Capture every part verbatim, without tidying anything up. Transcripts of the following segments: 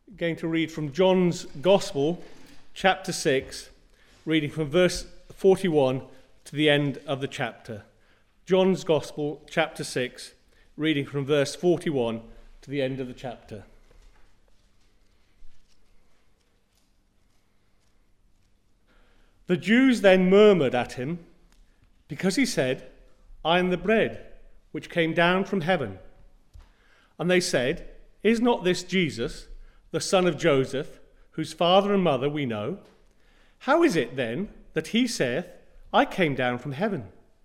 Going to read from John's Gospel, chapter six, reading from verse forty-one to the end of the chapter. John's Gospel, chapter six, reading from verse forty-one to the end of the chapter. The Jews then murmured at him, because he said, "I am the bread which came down from heaven." And they said, "Is not this Jesus, the son of Joseph, whose father and mother we know? How is it then that he saith, I came down from heaven?"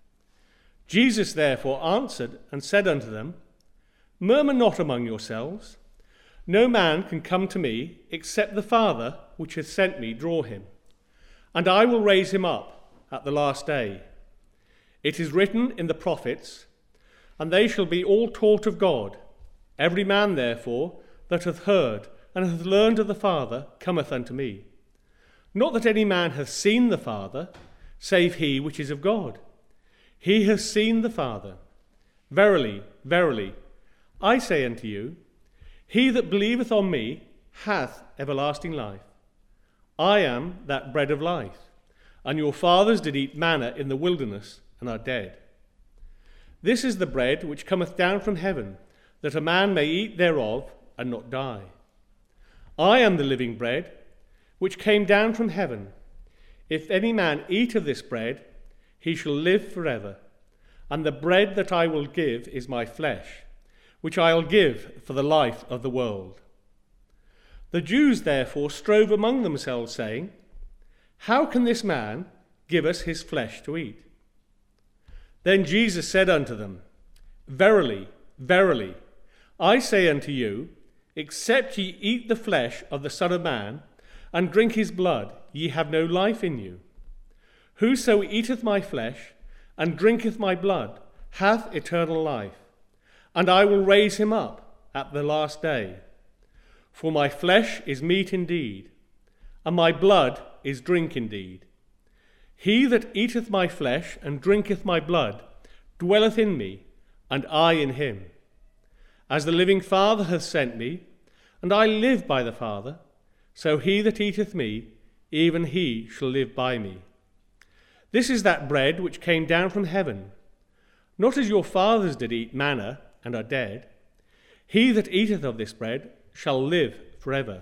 Jesus therefore answered and said unto them, "Murmur not among yourselves. No man can come to me except the Father which hath sent me draw him, and I will raise him up at the last day. It is written in the prophets, and they shall be all taught of God. Every man therefore that hath heard and hath learned of the Father cometh unto me. Not that any man hath seen the Father, save he which is of God. He hath seen the Father. Verily, verily, I say unto you, he that believeth on me hath everlasting life. I am that bread of life, and your fathers did eat manna in the wilderness, and are dead. This is the bread which cometh down from heaven, that a man may eat thereof, and not die. I am the living bread, which came down from heaven. If any man eat of this bread, he shall live forever. And the bread that I will give is my flesh, which I will give for the life of the world." The Jews therefore strove among themselves, saying, "How can this man give us his flesh to eat?" Then Jesus said unto them, "Verily, verily, I say unto you, except ye eat the flesh of the Son of Man, and drink his blood, ye have no life in you. Whoso eateth my flesh, and drinketh my blood, hath eternal life, and I will raise him up at the last day. For my flesh is meat indeed, and my blood is drink indeed. He that eateth my flesh, and drinketh my blood, dwelleth in me, and I in him. As the living Father hath sent me, and I live by the Father, so he that eateth me, even he shall live by me. This is that bread which came down from heaven, not as your fathers did eat manna, and are dead. He that eateth of this bread shall live forever."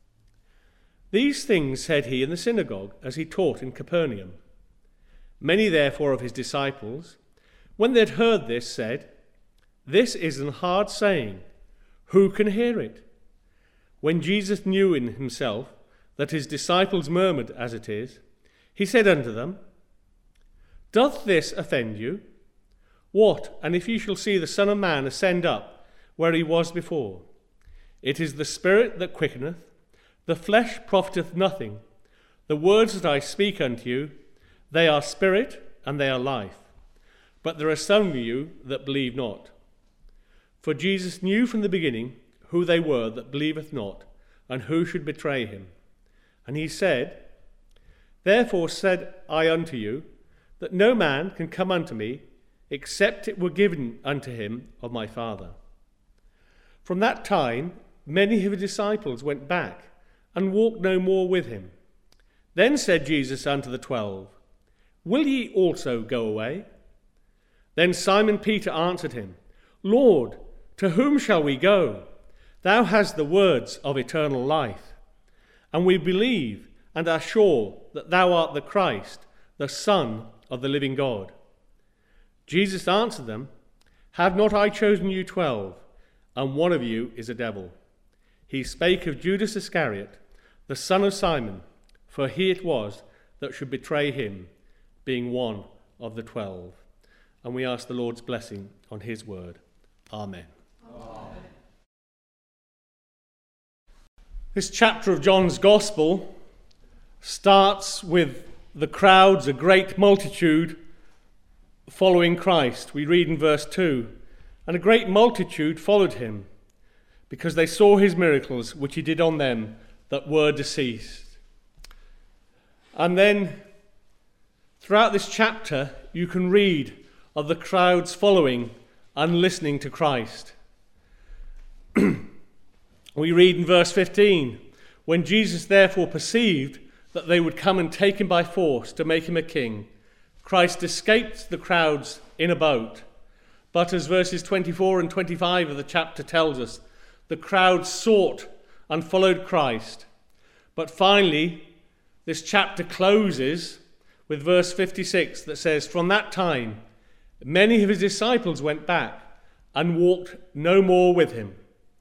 These things said he in the synagogue, as he taught in Capernaum. Many therefore of his disciples, when they had heard this, said, "This is an hard saying. Who can hear it?" When Jesus knew in himself that his disciples murmured as it is, he said unto them, "Doth this offend you? What, and if ye shall see the Son of Man ascend up where he was before? It is the Spirit that quickeneth, the flesh profiteth nothing. The words that I speak unto you, they are spirit and they are life. But there are some of you that believe not." For Jesus knew from the beginning who they were that believeth not, and who should betray him. And he said, "Therefore said I unto you, that no man can come unto me, except it were given unto him of my Father." From that time many of his disciples went back, and walked no more with him. Then said Jesus unto the twelve, "Will ye also go away?" Then Simon Peter answered him, "Lord, to whom shall we go? Thou hast the words of eternal life. And we believe and are sure that thou art the Christ, the Son of the living God." Jesus answered them, "Have not I chosen you twelve, and one of you is a devil?" He spake of Judas Iscariot, the son of Simon, for he it was that should betray him, being one of the twelve. And we ask the Lord's blessing on his word. Amen. Amen. This chapter of John's Gospel starts with the crowds, a great multitude, following Christ. We read in verse two, "And a great multitude followed him, because they saw his miracles, which he did on them that were deceased." And then, throughout this chapter, you can read of the crowds following and listening to Christ. We read in verse fifteen, when Jesus therefore perceived that they would come and take him by force to make him a king, Christ escaped the crowds in a boat. But as verses twenty-four and twenty-five of the chapter tells us, the crowds sought and followed Christ. But finally, this chapter closes with verse fifty-six that says, from that time, many of his disciples went back and walked no more with him.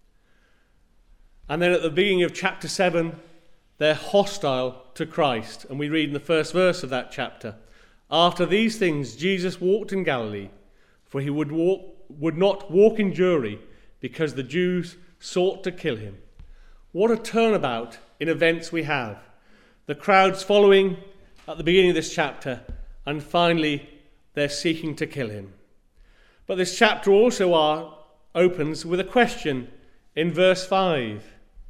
And then at the beginning of chapter seven, they're hostile to Christ. And we read in the first verse of that chapter, after these things, Jesus walked in Galilee, for he would, walk, would not walk in Jewry, because the Jews sought to kill him. What a turnabout in events we have. The crowds following at the beginning of this chapter, and finally they're seeking to kill him. But this chapter also are, opens with a question in verse five.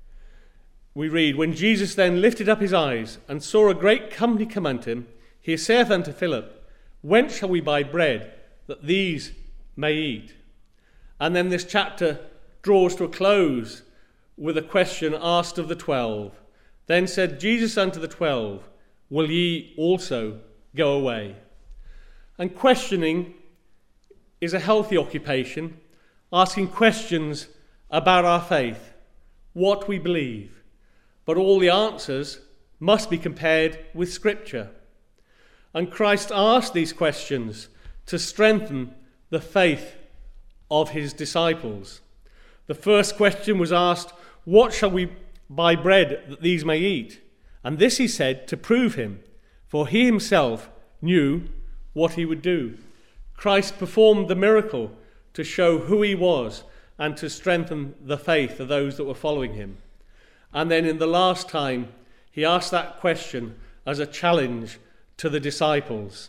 We read, when Jesus then lifted up his eyes and saw a great company come unto him, he saith unto Philip, whence shall we buy bread that these may eat? And then this chapter draws to a close with a question asked of the twelve. Then said Jesus unto the twelve, will ye also go away? And questioning is a healthy occupation, asking questions about our faith, what we believe. But all the answers must be compared with Scripture. And Christ asked these questions to strengthen the faith of his disciples. The first question was asked, what shall we buy bread that these may eat? And this he said to prove him, for he himself knew what he would do. Christ performed the miracle to show who he was and to strengthen the faith of those that were following him. And then in the last time, he asked that question as a challenge to the disciples.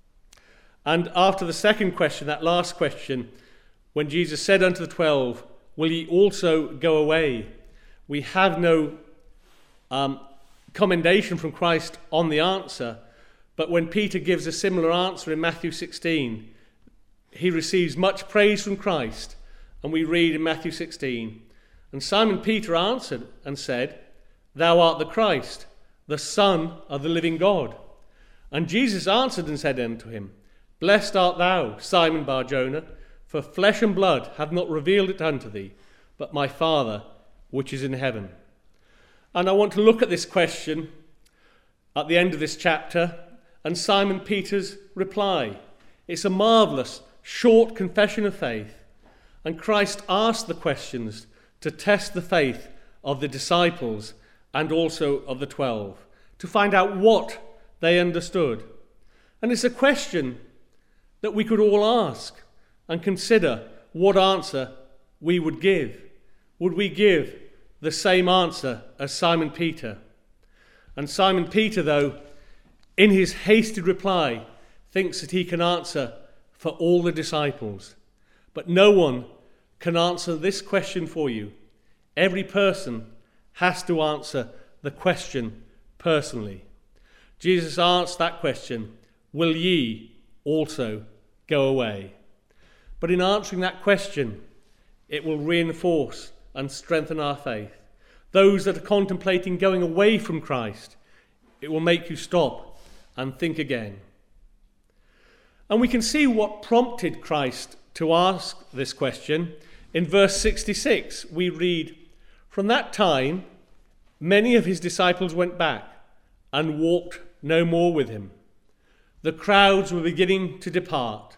And after the second question, that last question, when Jesus said unto the twelve, will ye also go away? We have no um, commendation from Christ on the answer, but when Peter gives a similar answer in Matthew sixteen, he receives much praise from Christ. And we read in Matthew sixteen, and Simon Peter answered and said, thou art the Christ, the Son of the living God. And Jesus answered and said unto him, blessed art thou, Simon Bar-Jonah, for flesh and blood have not revealed it unto thee, but my Father which is in heaven. And I want to look at this question at the end of this chapter and Simon Peter's reply. It's a marvellous, short confession of faith. And Christ asked the questions to test the faith of the disciples and also of the twelve, to find out what they understood. And it's a question that we could all ask and consider what answer we would give. Would we give the same answer as Simon Peter? And Simon Peter, though, in his hasted reply, thinks that he can answer for all the disciples. But no one can answer this question for you. Every person has to answer the question personally. Jesus asked that question, will ye also go away? But in answering that question, it will reinforce and strengthen our faith. Those that are contemplating going away from Christ, it will make you stop and think again. And we can see what prompted Christ to ask this question. In verse sixty-six, we read, from that time, many of his disciples went back and walked no more with him. The crowds were beginning to depart,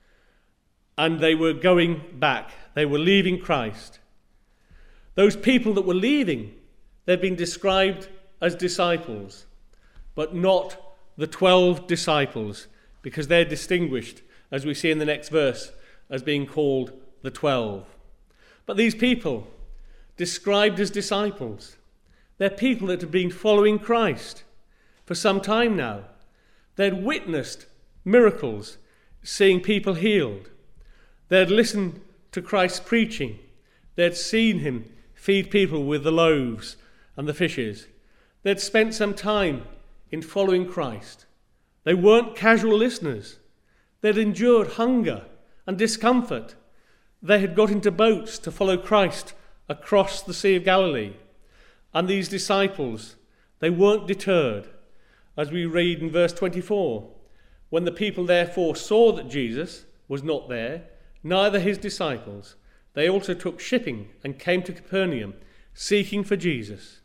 and they were going back. They were leaving Christ. Those people that were leaving, they've been described as disciples, but not the twelve disciples, because they're distinguished, as we see in the next verse, as being called the twelve. But these people, described as disciples, they're people that have been following Christ for some time now. They'd witnessed miracles, seeing people healed. They'd listened to Christ's preaching. They'd seen him feed people with the loaves and the fishes. They'd spent some time in following Christ. They weren't casual listeners. They'd endured hunger and discomfort. They had got into boats to follow Christ across the Sea of Galilee. And these disciples, they weren't deterred, as we read in verse twenty-four. When the people therefore saw that Jesus was not there, neither his disciples, they also took shipping and came to Capernaum, seeking for Jesus.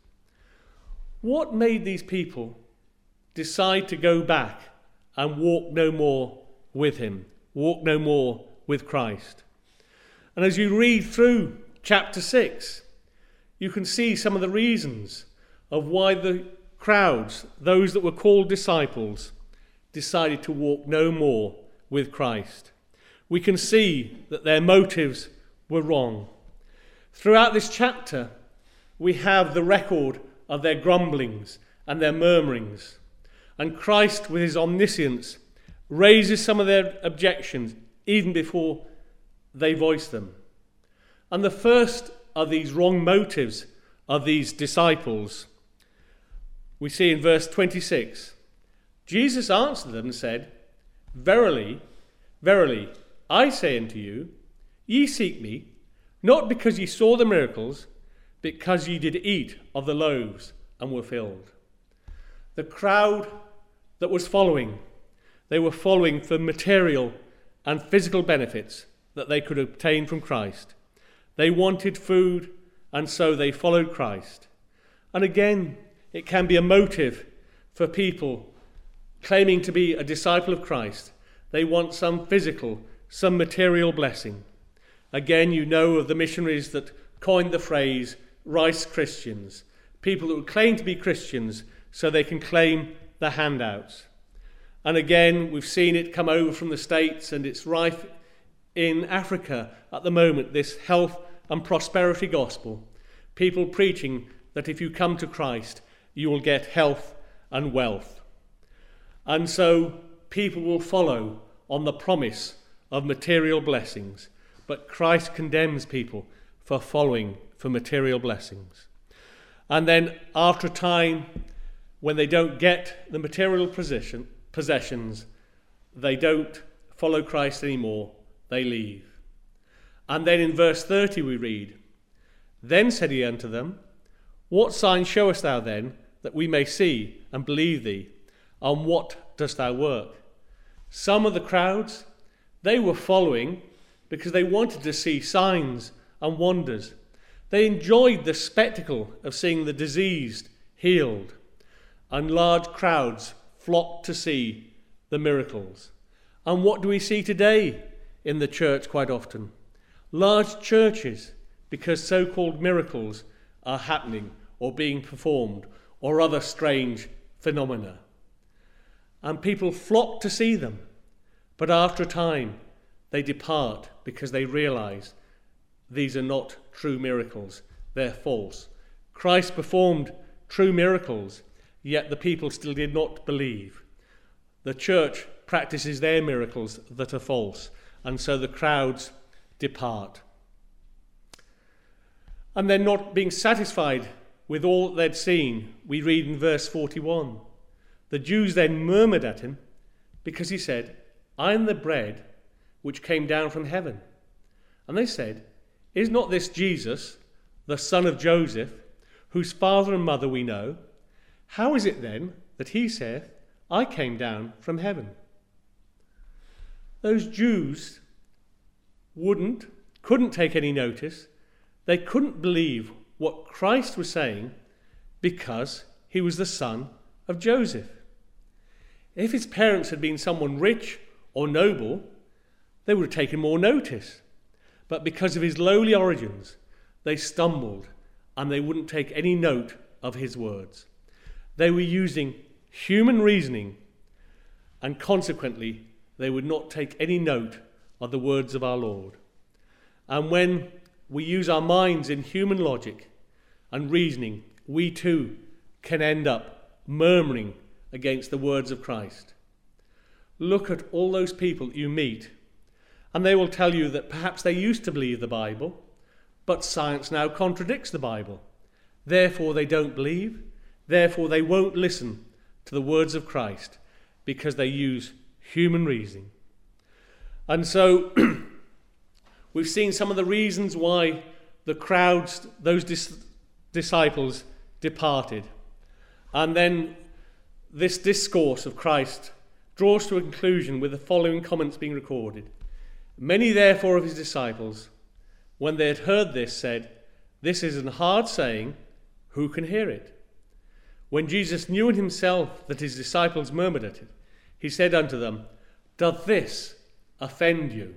What made these people decide to go back and walk no more with him, walk no more with Christ? And as you read through chapter six, you can see some of the reasons of why the crowds, those that were called disciples, decided to walk no more with Christ. We can see that their motives were wrong. Throughout this chapter, we have the record of their grumblings and their murmurings. And Christ, with his omniscience, raises some of their objections even before they voice them. And the first of these wrong motives of these disciples, we see in verse twenty-six. Jesus answered them and said, Verily, verily, I say unto you, ye seek me, not because ye saw the miracles, but because ye did eat of the loaves and were filled. The crowd that was following, they were following for material and physical benefits that they could obtain from Christ. They wanted food, and so they followed Christ. And again, it can be a motive for people claiming to be a disciple of Christ. They want some physical, some material blessing. Again, you know of the missionaries that coined the phrase Rice Christians, people that would claim to be Christians so they can claim the handouts. And again, we've seen it come over from the States, and it's rife in Africa at the moment, this health and prosperity gospel. People preaching that if you come to Christ, you will get health and wealth. And so people will follow on the promise of material blessings, but Christ condemns people for following for material blessings. And then after a time, when they don't get the material position, possessions, they don't follow Christ anymore, they leave. And then in verse thirty we read, Then said he unto them, What sign showest thou then, that we may see and believe thee? On what dost thou work? Some of the crowds, they were following because they wanted to see signs and wonders. They enjoyed the spectacle of seeing the diseased healed, and large crowds flocked to see the miracles. And what do we see today in the church quite often? Large churches, because so-called miracles are happening or being performed, or other strange phenomena. And people flock to see them, but after a time they depart because they realize these are not true miracles, they're false. Christ performed true miracles, yet the people still did not believe. The church practices their miracles that are false, and so the crowds depart. And then, not being satisfied with all that they'd seen, we read in verse forty-one, the Jews then murmured at him because he said, I am the bread which came down from heaven. And they said, Is not this Jesus, the son of Joseph, whose father and mother we know? How is it then that he saith, I came down from heaven? Those Jews wouldn't, couldn't take any notice. They couldn't believe what Christ was saying because he was the son of Joseph. If his parents had been someone rich or noble, they would have taken more notice. But because of his lowly origins, they stumbled and they wouldn't take any note of his words. They were using human reasoning, and consequently, they would not take any note of the words of our Lord. And when we use our minds in human logic and reasoning, we too can end up murmuring against the words of Christ. Look at all those people you meet, and they will tell you that perhaps they used to believe the Bible, but science now contradicts the Bible. Therefore they don't believe, therefore they won't listen to the words of Christ, because they use human reasoning. And so we've seen some of the reasons why the crowds, those dis- disciples departed. And then this discourse of Christ draws to a conclusion with the following comments being recorded. Many therefore of his disciples, when they had heard this, said, "This is an hard saying, who can hear it?" When Jesus knew in himself that his disciples murmured at it, he said unto them, "Doth this offend you?"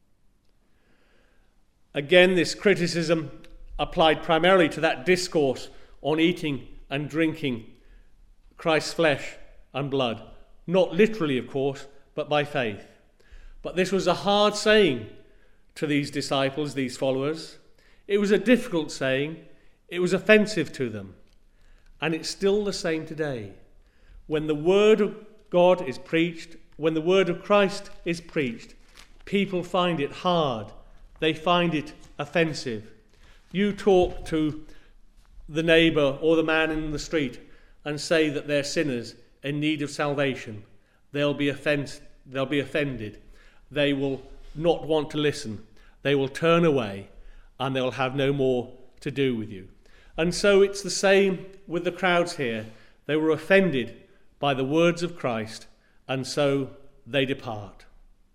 Again, this criticism applied primarily to that discourse on eating and drinking Christ's flesh and blood. Not literally, of course, but by faith. But this was a hard saying to these disciples, these followers. It was a difficult saying. It was offensive to them. And it's still the same today. When the word of God is preached, when the word of Christ is preached, people find it hard. They find it offensive. You talk to the neighbour or the man in the street and say that they're sinners in need of salvation. They'll be offend- they'll be offended. They will not want to listen. They will turn away and they'll have no more to do with you. And so it's the same with the crowds here. They were offended by the words of Christ, and so they depart.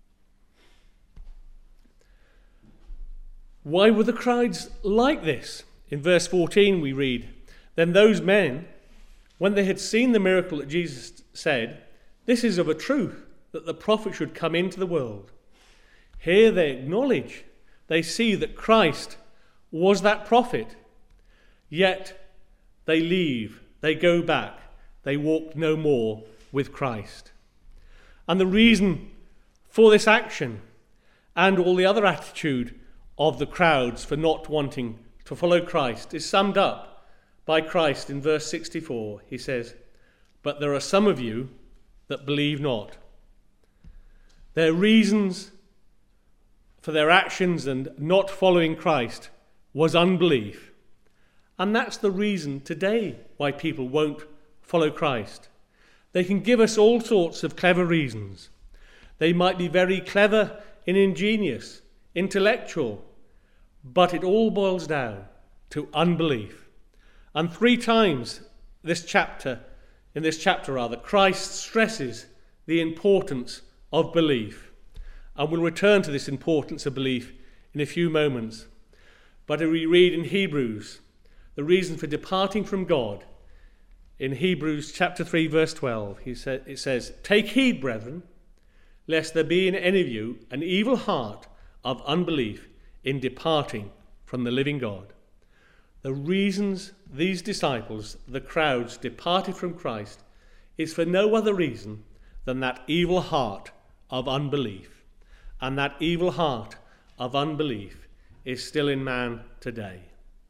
Why were the crowds like this? In verse fourteen we read, "Then those men, when they had seen the miracle that Jesus said, 'This is of a truth, that the prophet should come into the world.' Here they acknowledge, they see that Christ was that prophet. Yet they leave, they go back, they walk no more with Christ." And the reason for this action and all the other attitude of the crowds for not wanting to follow Christ is summed up by Christ in verse sixty-four. He says, "But there are some of you that believe not." Their reasons for their actions and not following Christ was unbelief. And that's the reason today why people won't follow Christ. They can give us all sorts of clever reasons. They might be very clever and ingenious, intellectual, but it all boils down to unbelief. And three times this chapter, in this chapter rather, Christ stresses the importance of belief. And we'll return to this importance of belief in a few moments. But we read in Hebrews, the reason for departing from God, in Hebrews chapter three, verse twelve, he sa- it says, "Take heed, brethren, lest there be in any of you an evil heart of unbelief in departing from the living God." The reasons these disciples, the crowds, departed from Christ is for no other reason than that evil heart of unbelief. And that evil heart of unbelief is still in man today.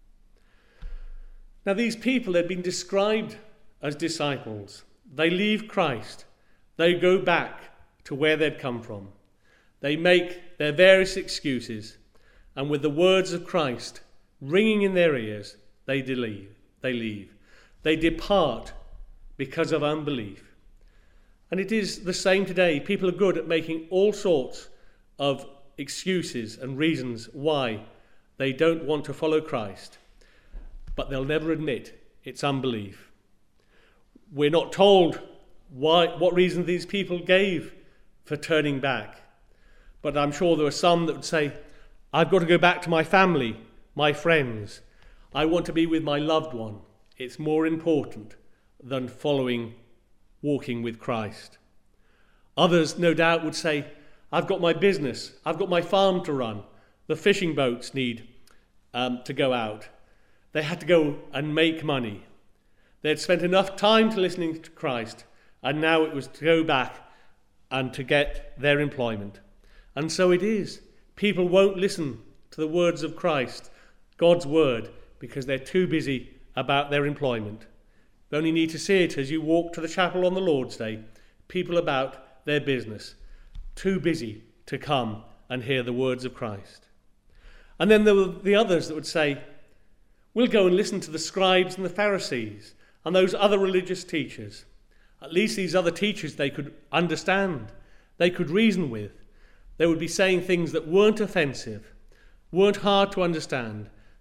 Now, these people had been described as disciples. They leave Christ. They go back to where they'd come from. They make their various excuses, and with the words of Christ ringing in their ears, they leave. They leave. They depart because of unbelief. And it is the same today. People are good at making all sorts of excuses and reasons why they don't want to follow Christ. But they'll never admit it's unbelief. We're not told why, what reason these people gave for turning back. But I'm sure there are some that would say, "I've got to go back to my family, my friends. I want to be with my loved one. It's more important than following, walking with Christ." Others, no doubt, would say, "I've got my business. I've got my farm to run. The fishing boats need um, to go out." They had to go and make money. They had spent enough time to listening to Christ, and now it was to go back and to get their employment. And so it is. People won't listen to the words of Christ, God's word, because they're too busy about their employment. You only need to see it as you walk to the chapel on the Lord's Day. People about their business, too busy to come and hear the words of Christ. And then there were the others that would say, "We'll go and listen to the scribes and the Pharisees and those other religious teachers. At least these other teachers they could understand, they could reason with. They would be saying things that weren't offensive, weren't hard to understand.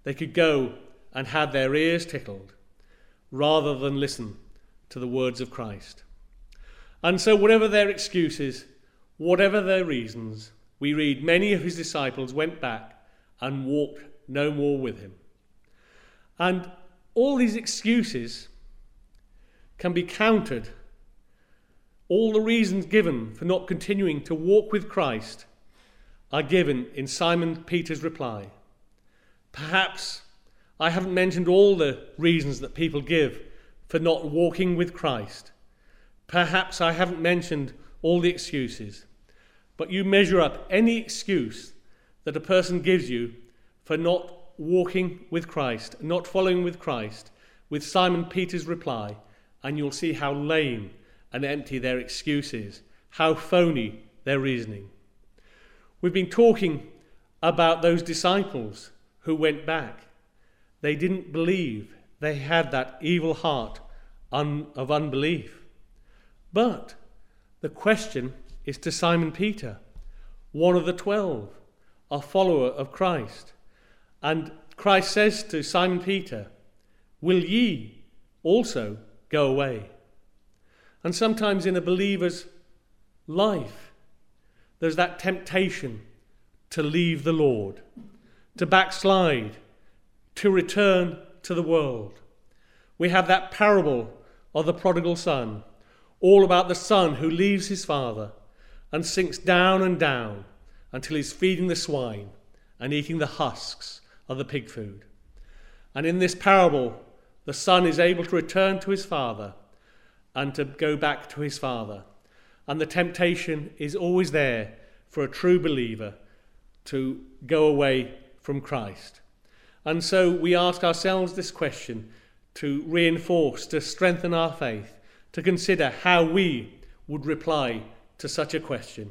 they could go and have their ears tickled rather than listen to the words of Christ. And so whatever their excuses, whatever their reasons, we read many of his disciples went back and walked no more with him. And all these excuses can be countered. All the reasons given for not continuing to walk with Christ are given in Simon Peter's reply. Perhaps I haven't mentioned all the reasons that people give for not walking with Christ. Perhaps I haven't mentioned all the excuses. But you measure up any excuse that a person gives you for not walking with Christ, not following with Christ, with Simon Peter's reply, and you'll see how lame and empty their excuse is, how phony their reasoning. We've been talking about those disciples who went back. They didn't believe. They had that evil heart un- of unbelief. But the question is to Simon Peter, one of the twelve, a follower of Christ. And Christ says to Simon Peter, "Will ye also go away?" And sometimes in a believer's life, there's that temptation to leave the Lord, to backslide, to return to the world. We have that parable of the prodigal son, all about the son who leaves his father and sinks down and down until he's feeding the swine and eating the husks of the pig food. And in this parable, the son is able to return to his father and to go back to his father. And the temptation is always there for a true believer to go away from Christ. And so we ask ourselves this question to reinforce, to strengthen our faith, to consider how we would reply to such a question.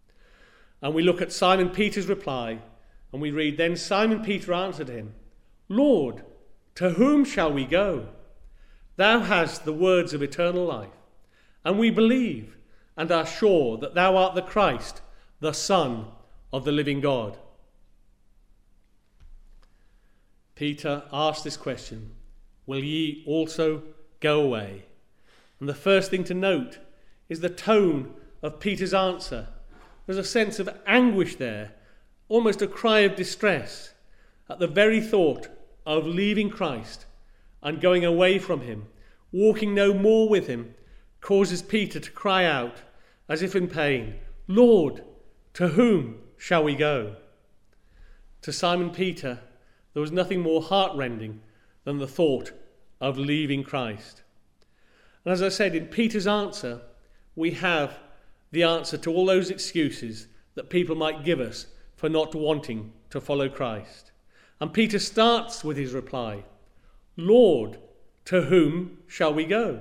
And we look at Simon Peter's reply, and we read, "Then Simon Peter answered him, 'Lord, to whom shall we go? Thou hast the words of eternal life, and we believe and are sure that thou art the Christ, the Son of the living God.'" Peter asked this question, "Will ye also go away?" And the first thing to note is the tone of Peter's answer. There's a sense of anguish there, almost a cry of distress at the very thought of leaving Christ and going away from him, walking no more with him, causes Peter to cry out, as if in pain, "Lord, to whom shall we go?" To Simon Peter, there was nothing more heartrending than the thought of leaving Christ. And as I said, in Peter's answer, we have the answer to all those excuses that people might give us for not wanting to follow Christ. And Peter starts with his reply, "Lord, to whom shall we go?"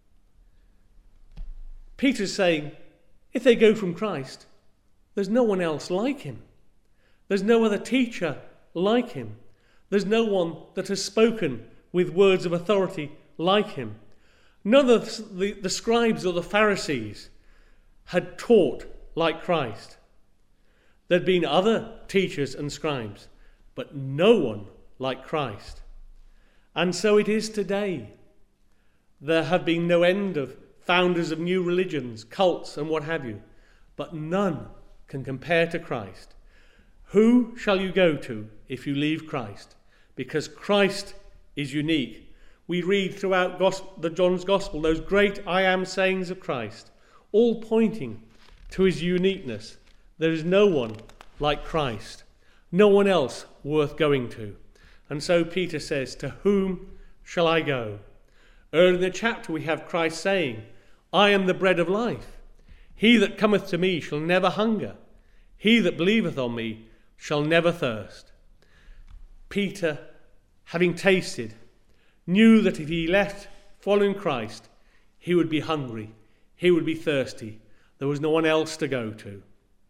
Peter's saying, if they go from Christ, there's no one else like him. There's no other teacher like him. There's no one that has spoken with words of authority like him. None of the, the scribes or the Pharisees had taught like Christ. There'd been other teachers and scribes, but no one like Christ. And so it is today. There have been no end of founders of new religions, cults and what have you, but none can compare to Christ. Who shall you go to if you leave Christ? Because Christ is unique. We read throughout gospel, the John's Gospel those great I am sayings of Christ, all pointing to his uniqueness. There is no one like Christ, no one else worth going to. And so Peter says, "To whom shall I go?" Early in the chapter we have Christ saying, "I am the bread of life. He that cometh to me shall never hunger. He that believeth on me shall never thirst." Peter, having tasted, knew that if he left following Christ, he would be hungry, he would be thirsty. There was no one else to go to.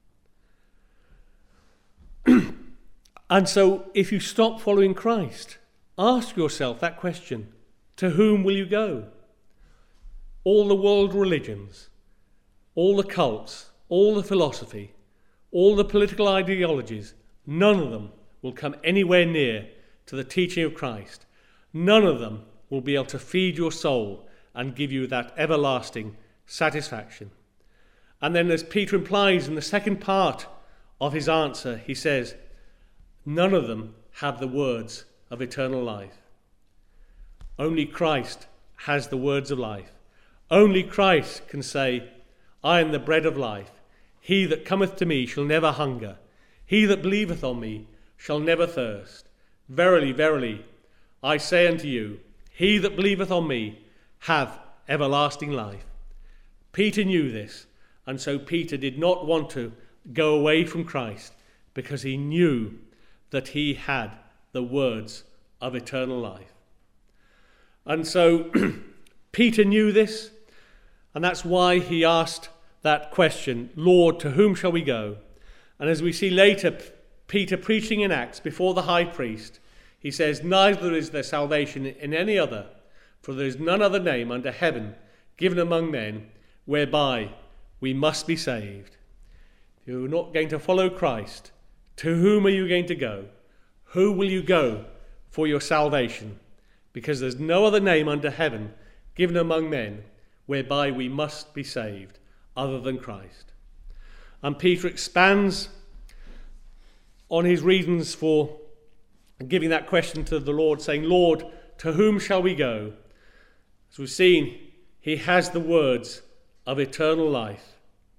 And so if you stop following Christ, ask yourself that question: to whom will you go? All the world religions, all the cults, all the philosophy, all the political ideologies, none of them will come anywhere near to the teaching of Christ, none of them will be able to feed your soul and give you that everlasting satisfaction. And then, as Peter implies in the second part of his answer, he says, none of them have the words of eternal life. Only Christ has the words of life. Only Christ can say, I am the bread of life. He that cometh to me shall never hunger. He that believeth on me shall never thirst. Verily, verily, I say unto you, he that believeth on me hath everlasting life. Peter knew this, and so Peter did not want to go away from Christ, because he knew that he had the words of eternal life. And so Peter knew this, and that's why he asked that question, Lord, to whom shall we go? And as we see later, Peter preaching in Acts before the high priest, he says, neither is there salvation in any other, for there is none other name under heaven given among men whereby we must be saved. If you're not going to follow Christ, to whom are you going to go? Who will you go for your salvation? Because there's no other name under heaven given among men whereby we must be saved other than Christ. And Peter expands on his reasons for giving that question to the Lord, saying, Lord, to whom shall we go? As we've seen, he has the words of eternal life.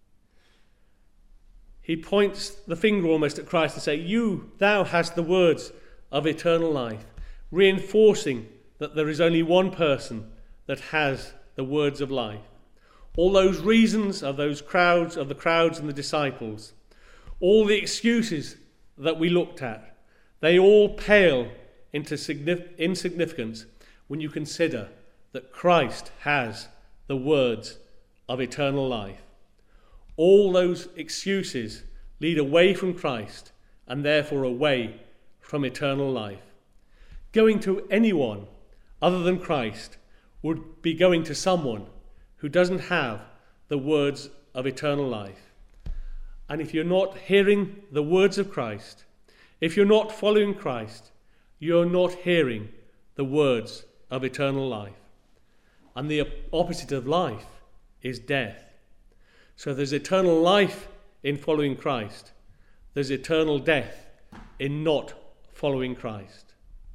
He points the finger almost at Christ and says, you, thou hast the words of eternal life, reinforcing that there is only one person that has the words of life. All those reasons of those crowds, of the crowds and the disciples, all the excuses that we looked at, they all pale into insignificance when you consider that Christ has the words of eternal life. All those excuses lead away from Christ and therefore away from eternal life. Going to anyone other than Christ would be going to someone who doesn't have the words of eternal life. And if you're not hearing the words of Christ, if you're not following Christ, you're not hearing the words of eternal life. And the opposite of life is death. So there's eternal life in following Christ. There's eternal death in not following Christ.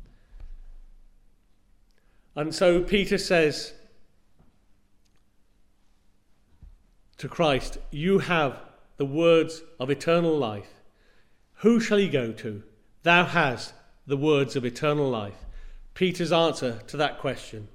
And so Peter says to Christ, you have the words of eternal life. Who shall he go to? Thou hast the words of eternal life. Peter's answer to that question.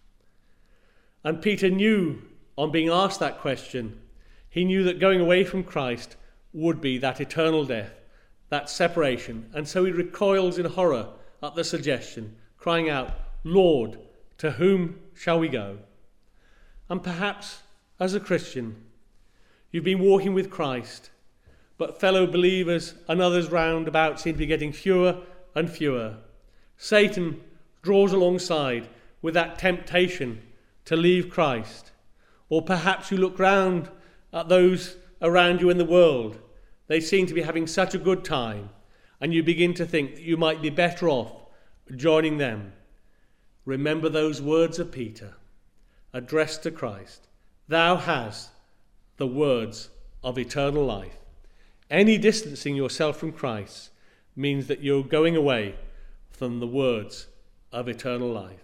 And Peter knew, on being asked that question, he knew that going away from Christ would be that eternal death, that separation. And so he recoils in horror at the suggestion, crying out, Lord, to whom shall we go? And perhaps, as a Christian, you've been walking with Christ, but fellow believers and others round about seem to be getting fewer and fewer. Satan draws alongside with that temptation to leave Christ. Or perhaps you look round at those around you in the world. They seem to be having such a good time, and you begin to think that you might be better off joining them. Remember those words of Peter, addressed to Christ. Thou hast the words of eternal life. Any distancing yourself from Christ means that you're going away from the words of eternal life.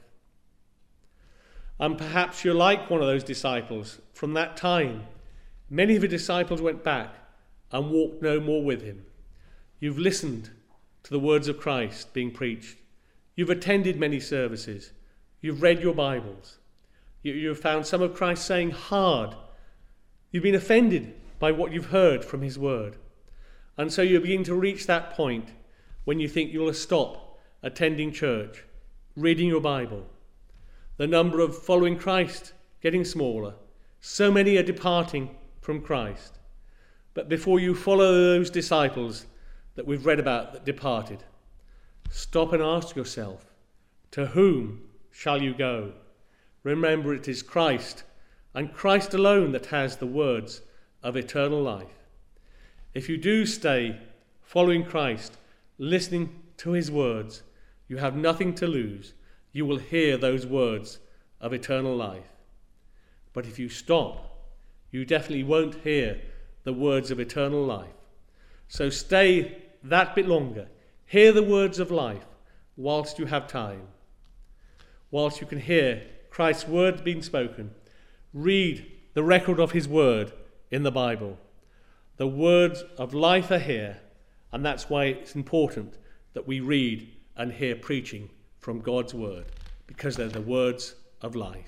And perhaps you're like one of those disciples. From that time, many of the disciples went back and walked no more with him. You've listened to the words of Christ being preached. You've attended many services. You've read your Bibles. You, you've found some of Christ's saying hard. You've been offended by what you've heard from his word. And so you begin to reach that point when you think you'll stop attending church, reading your Bible. The number of following Christ getting smaller. So many are departing from Christ. But before you follow those disciples that we've read about that departed, stop and ask yourself, to whom shall you go? Remember, it is Christ and Christ alone that has the words of eternal life. If you do stay following Christ, listening to his words, You have nothing to lose. You will hear those words of eternal life. But if you stop, you definitely won't hear the words of eternal life. So stay that bit longer. Hear the words of life whilst you have time. Whilst you can hear Christ's word being spoken, read the record of his word in the Bible. The words of life are here, and that's why it's important that we read and hear preaching from God's word, because they're the words of life.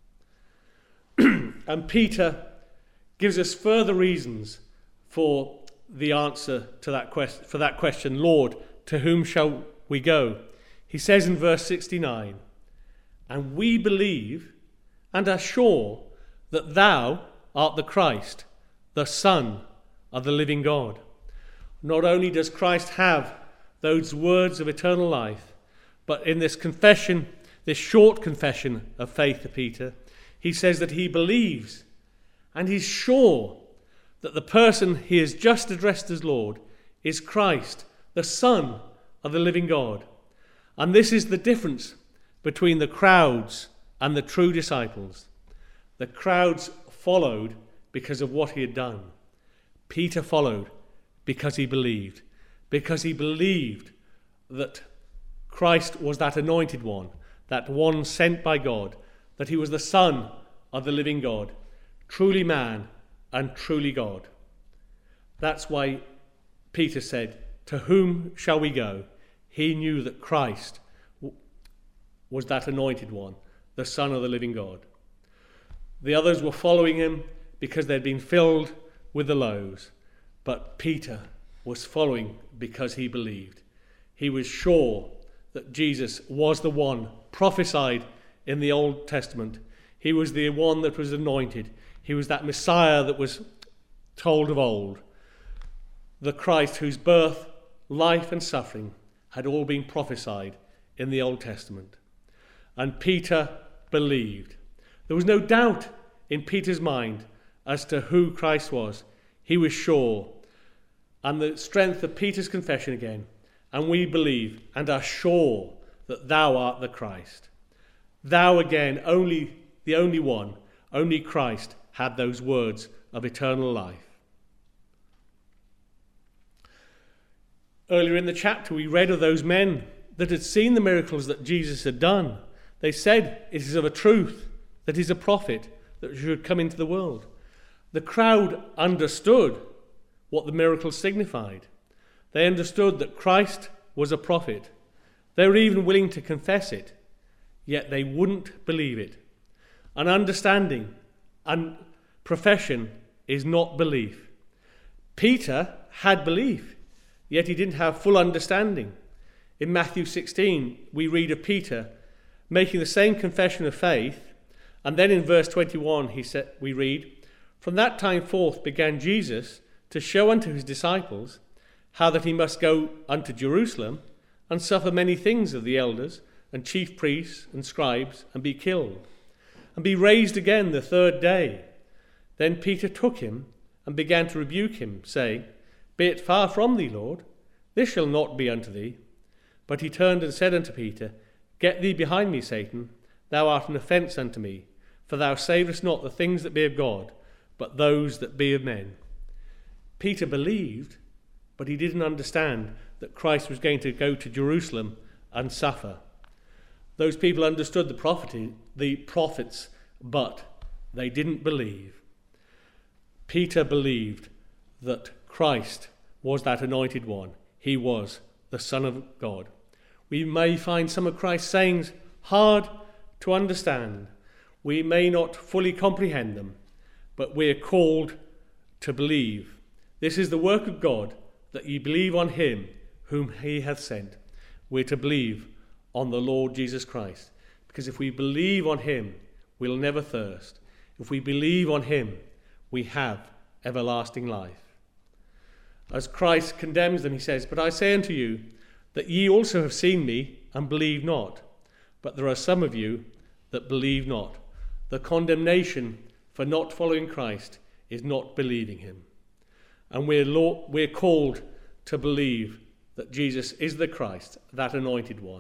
And Peter gives us further reasons for the answer to that quest- for that question, Lord, to whom shall we go? He says in verse sixty-nine, and we believe and are sure that thou art the Christ, the Son of the living God. Not only does Christ have those words of eternal life, but in this confession, this short confession of faith to Peter, he says that he believes and he's sure that the person he has just addressed as Lord is Christ, the Son of the living God. And this is the difference between the crowds and the true disciples. The crowds followed because of what he had done. Peter followed because he believed, because he believed that Christ was that anointed one, that one sent by God, that he was the Son of the living God, truly man and truly God. That's why Peter said, to whom shall we go? He knew that Christ was that anointed one, the Son of the living God. The others were following him because they'd been filled with the loaves, but Peter was following because he believed. He was sure that Jesus was the one prophesied in the Old Testament. He was the one that was anointed. He was that Messiah that was told of old. The Christ whose birth, life and suffering had all been prophesied in the Old Testament. And Peter believed. There was no doubt in Peter's mind as to who Christ was. He was sure. And the strength of Peter's confession again, and we believe and are sure that thou art the Christ. Thou again, only the only one, only Christ had those words of eternal life. Earlier in the chapter we read of those men that had seen the miracles that Jesus had done. They said it is of a truth that he's a prophet that should come into the world. The crowd understood what the miracles signified. They understood that Christ was a prophet. They were even willing to confess it, yet they wouldn't believe it. An understanding and profession is not belief. Peter had belief, yet he didn't have full understanding. In Matthew sixteen, we read of Peter making the same confession of faith, and then in verse twenty-one he said, we read, from that time forth began Jesus to show unto his disciples how that he must go unto Jerusalem and suffer many things of the elders and chief priests and scribes, and be killed, and be raised again the third day. Then Peter took him and began to rebuke him, saying, be it far from thee, Lord, this shall not be unto thee. But he turned and said unto Peter, get thee behind me, Satan, thou art an offence unto me, for thou savest not the things that be of God, but those that be of men. Peter believed, but he didn't understand that Christ was going to go to Jerusalem and suffer. Those people understood the prophecy, the prophets, but they didn't believe. Peter believed that Christ was that anointed one. He was the Son of God. We may find some of Christ's sayings hard to understand. We may not fully comprehend them, but we are called to believe. This is the work of God, that ye believe on him whom he hath sent. We're to believe on the Lord Jesus Christ, because if we believe on him, we'll never thirst. If we believe on him, we have everlasting life. As Christ condemns them, he says, but I say unto you that ye also have seen me and believe not. But there are some of you that believe not. The condemnation for not following Christ is not believing him. And we're, we're called to believe that Jesus is the Christ, that anointed one,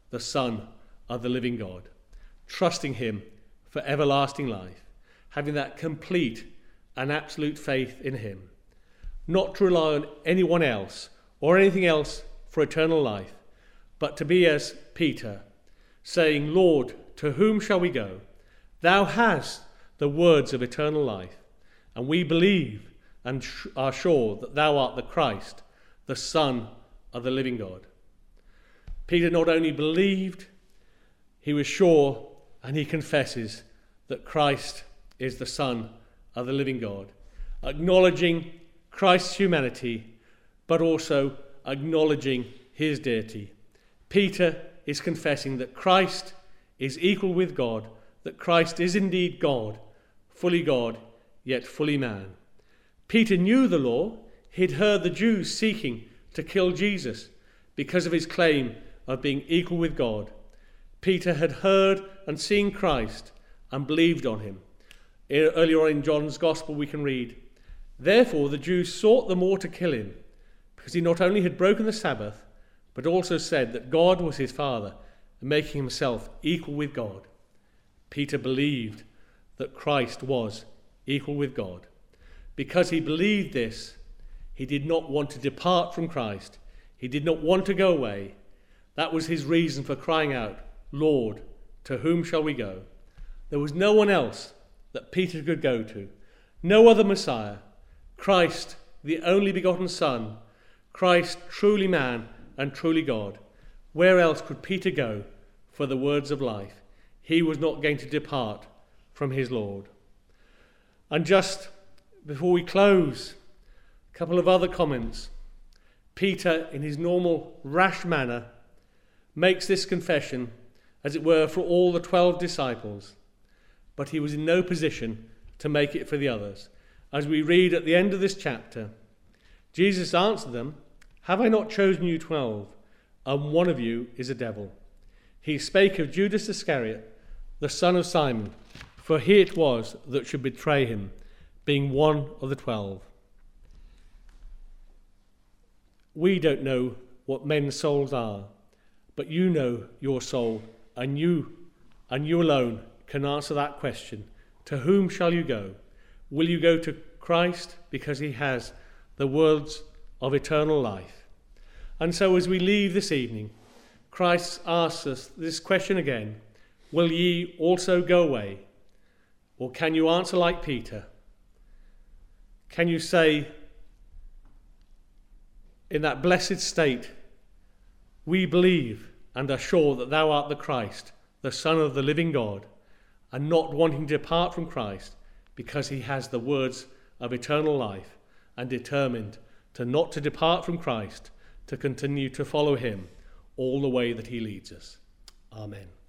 the Son of the living God, trusting him for everlasting life, having that complete and absolute faith in him, not to rely on anyone else or anything else for eternal life, but to be as Peter, saying, Lord, to whom shall we go? Thou hast the words of eternal life, and we believe and are sure that thou art the Christ, the Son of the living God. Peter not only believed, he was sure, and he confesses that Christ is the Son of the living God, acknowledging Christ's humanity, but also acknowledging his deity. Peter is confessing that Christ is equal with God, that Christ is indeed God, fully God, yet fully man. Peter knew the law. He'd heard the Jews seeking to kill Jesus because of his claim of being equal with God. Peter had heard and seen Christ and believed on him. Earlier on in John's Gospel we can read, therefore the Jews sought the more to kill him, because he not only had broken the Sabbath, but also said that God was his Father, and making himself equal with God. Peter believed that Christ was equal with God. Because he believed this, he did not want to depart from Christ. He did not want to go away. That was his reason for crying out, Lord, to whom shall we go? There was no one else that Peter could go to. No other Messiah. Christ, the only begotten Son. Christ, truly man and truly God. Where else could Peter go for the words of life? He was not going to depart from his Lord. And just before we close, a couple of other comments. Peter, in his normal rash manner, makes this confession, as it were, for all the twelve disciples, but he was in no position to make it for the others. As we read at the end of this chapter, Jesus answered them, have I not chosen you twelve, and one of you is a devil? He spake of Judas Iscariot, the son of Simon, for he it was that should betray him, being one of the twelve. We don't know what men's souls are, but you know your soul, and you, and you alone, can answer that question. To whom shall you go? Will you go to Christ because he has the words of eternal life? And so as we leave this evening, Christ asks us this question again, will ye also go away? Or can you answer like Peter? Can you say, in that blessed state, we believe and are sure that thou art the Christ, the Son of the living God, and not wanting to depart from Christ because he has the words of eternal life, and determined to not to depart from Christ, to continue to follow him all the way that he leads us. Amen.